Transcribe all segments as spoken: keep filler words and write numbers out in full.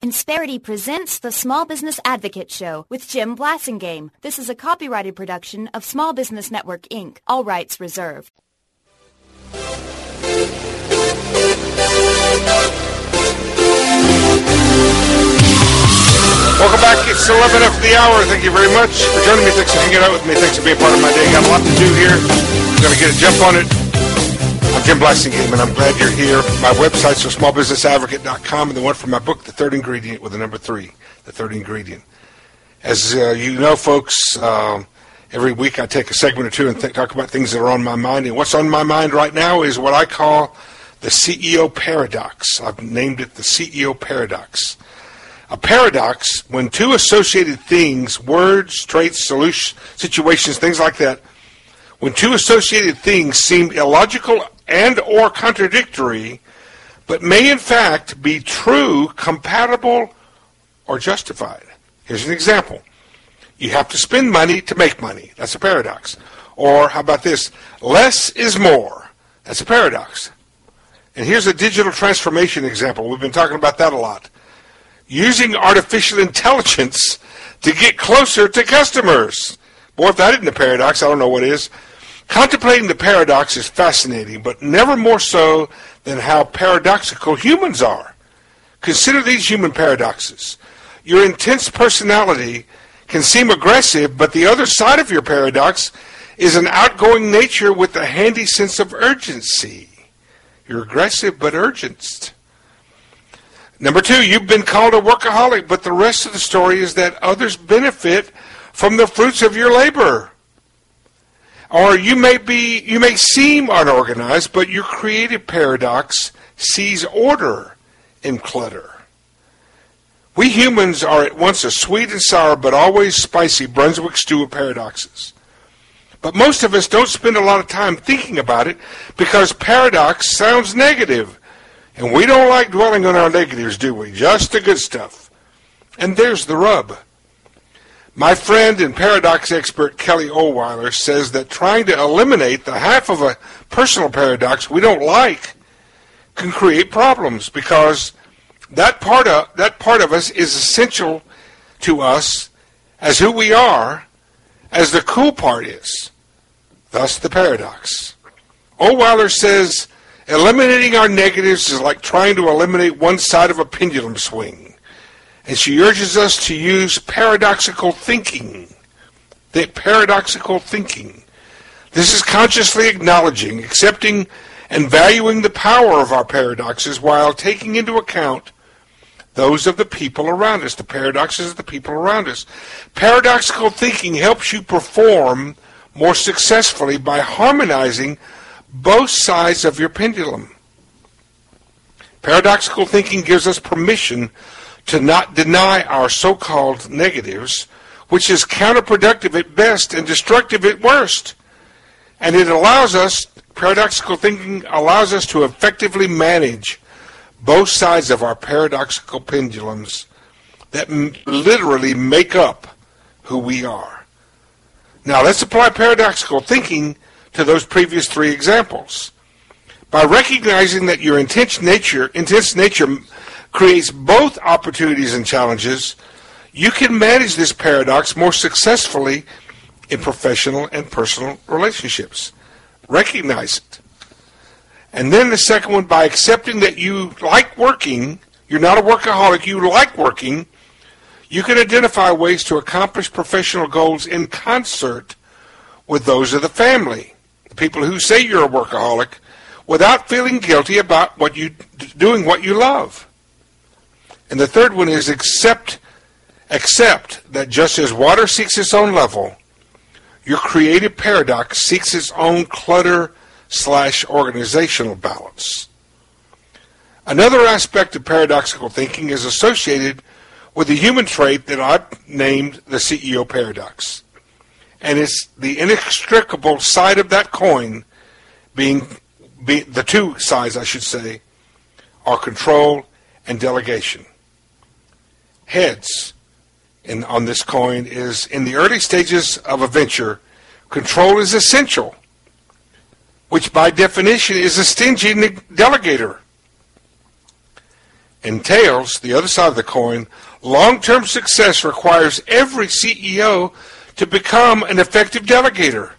Insperity presents the Small Business Advocate Show with Jim Blasingame. This is a copyrighted production of Small Business Network, Incorporated. All rights reserved. Welcome back. It's eleven after the hour. Thank you very much for joining me. Thanks for hanging out with me. Thanks for being part of my day. Got a lot to do here. I'm going to get a jump on it. I'm Jim Blasingame, and I'm glad you're here. My website's for small business advocate dot com, and the one from my book, The Third Ingredient, with the number three, The Third Ingredient. As uh, you know, folks, uh, every week I take a segment or two and th- talk about things that are on my mind. And what's on my mind right now is what I call the C E O paradox. I've named it the C E O paradox. A paradox, when two associated things, words, traits, solutions, situations, things like that, when two associated things seem illogical and or contradictory, but may in fact be true, compatible, or justified. Here's an example. You have to spend money to make money. That's a paradox. Or how about this? Less is more. That's a paradox. And here's a digital transformation example. We've been talking about that a lot. Using artificial intelligence to get closer to customers. Boy, if that isn't a paradox, I don't know what is. Contemplating the paradox is fascinating, but never more so than how paradoxical humans are. Consider these human paradoxes. Your intense personality can seem aggressive, but the other side of your paradox is an outgoing nature with a handy sense of urgency. You're aggressive but urgent. Number two, you've been called a workaholic, but the rest of the story is that others benefit from the fruits of your labor. Or you may be, you may seem unorganized, but your creative paradox sees order in clutter. We humans are at once a sweet and sour, but always spicy Brunswick stew of paradoxes. But most of us don't spend a lot of time thinking about it because paradox sounds negative. And we don't like dwelling on our negatives, do we? Just the good stuff. And there's the rub. My friend and paradox expert Kelly Ohlweiler says that trying to eliminate the half of a personal paradox we don't like can create problems because that part of, that part of us is essential to us as who we are, as the cool part is. Thus the paradox. Ohlweiler says eliminating our negatives is like trying to eliminate one side of a pendulum swing. And she urges us to use paradoxical thinking. The paradoxical thinking. This is consciously acknowledging, accepting, and valuing the power of our paradoxes while taking into account those of the people around us, the paradoxes of the people around us. Paradoxical thinking helps you perform more successfully by harmonizing both sides of your pendulum. Paradoxical thinking gives us permission to not deny our so-called negatives, which is counterproductive at best and destructive at worst. And it allows us, paradoxical thinking allows us to effectively manage both sides of our paradoxical pendulums that m- literally make up who we are. Now let's apply paradoxical thinking to those previous three examples. By recognizing that your intense nature, intense nature creates both opportunities and challenges, you can manage this paradox more successfully in professional and personal relationships. Recognize it. And then the second one, by accepting that you like working, you're not a workaholic, you like working, you can identify ways to accomplish professional goals in concert with those of the family, the people who say you're a workaholic, without feeling guilty about what you doing what you love. And the third one is accept, accept that just as water seeks its own level, your creative paradox seeks its own clutter slash organizational balance. Another aspect of paradoxical thinking is associated with the human trait that I've named the C E O paradox. And it's the inextricable side of that coin being, be, the two sides, I should say, are control and delegation. Heads in, on this coin is, in the early stages of a venture, control is essential, which by definition is a stingy delegator. In tails, the other side of the coin, long-term success requires every C E O to become an effective delegator.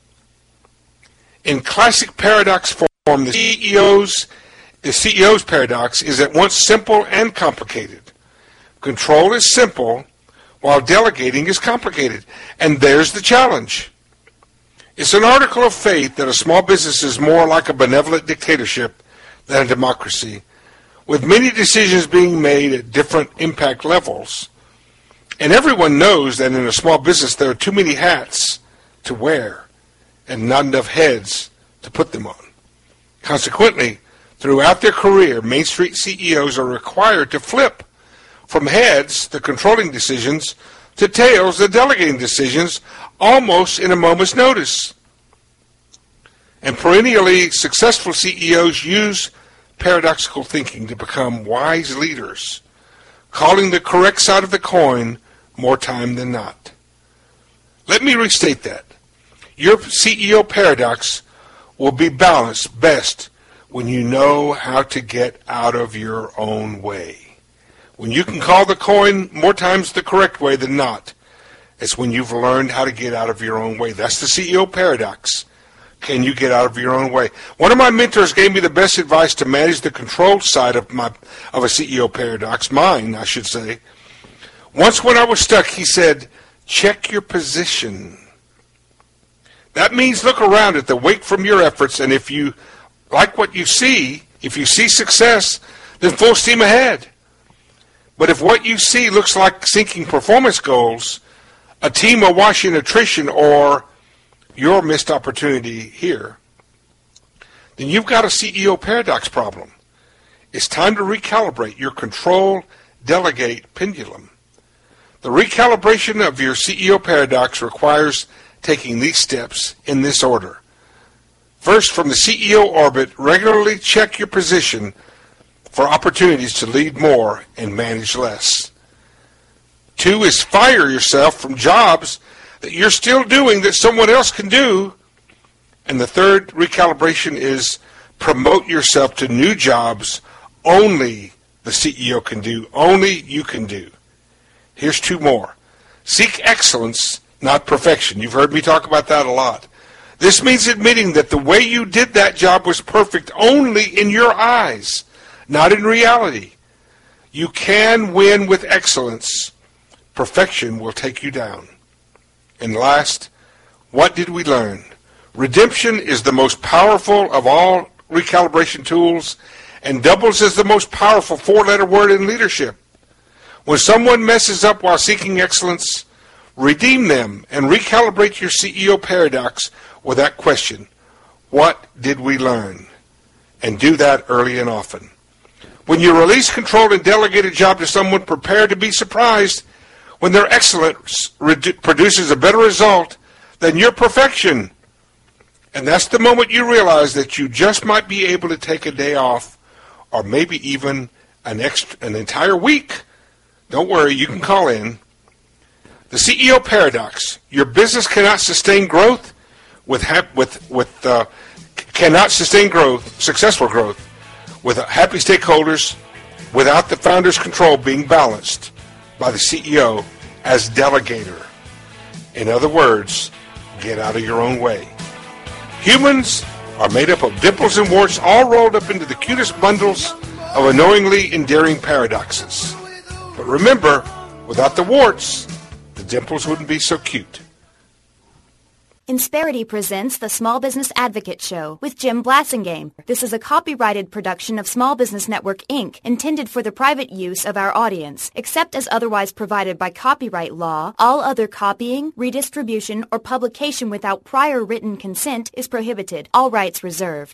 In classic paradox form, the C E O's, the C E O's paradox is at once simple and complicated. Control is simple, while delegating is complicated. And there's the challenge. It's an article of faith that a small business is more like a benevolent dictatorship than a democracy, with many decisions being made at different impact levels. And everyone knows that in a small business there are too many hats to wear and not enough heads to put them on. Consequently, throughout their career, Main Street C E Os are required to flip from heads, the controlling decisions, to tails, the delegating decisions, almost in a moment's notice. And perennially successful C E Os use paradoxical thinking to become wise leaders, calling the correct side of the coin more time than not. Let me restate that. Your C E O paradox will be balanced best when you know how to get out of your own way. When you can call the coin more times the correct way than not, it's when you've learned how to get out of your own way. That's the C E O paradox. Can you get out of your own way? One of my mentors gave me the best advice to manage the control side of my of a C E O paradox, mine, I should say. Once when I was stuck, he said, check your position. That means look around at the wake from your efforts, and if you like what you see, if you see success, then full steam ahead. But if what you see looks like sinking performance goals, a team awash in attrition, or your missed opportunity here, then you've got a C E O paradox problem. It's time to recalibrate your control, delegate pendulum. The recalibration of your C E O paradox requires taking these steps in this order. First, from the C E O orbit, regularly check your position for opportunities to lead more and manage less. Two is fire yourself from jobs that you're still doing that someone else can do. And the third recalibration is promote yourself to new jobs only the C E O can do, only you can do. Here's two more. Seek excellence, not perfection. You've heard me talk about that a lot. This means admitting that the way you did that job was perfect only in your eyes, not in reality. You can win with excellence. Perfection will take you down. And last, what did we learn? Redemption is the most powerful of all recalibration tools and doubles as the most powerful four-letter word in leadership. When someone messes up while seeking excellence, redeem them and recalibrate your C E O paradox with that question, what did we learn? And do that early and often. When you release control and delegate a job to someone, prepare to be surprised when their excellence redu- produces a better result than your perfection. And that's the moment you realize that you just might be able to take a day off, or maybe even an extra, an entire week. Don't worry, you can call in. The C E O paradox: your business cannot sustain growth with hap- with with uh, cannot sustain growth, successful growth, with happy stakeholders, without the founder's control being balanced by the C E O as delegator. In other words, get out of your own way. Humans are made up of dimples and warts, all rolled up into the cutest bundles of annoyingly endearing paradoxes. But remember, without the warts, the dimples wouldn't be so cute. Insperity presents the Small Business Advocate Show with Jim Blasingame. This is a copyrighted production of Small Business Network, Incorporated, intended for the private use of our audience. Except as otherwise provided by copyright law, all other copying, redistribution, or publication without prior written consent is prohibited. All rights reserved.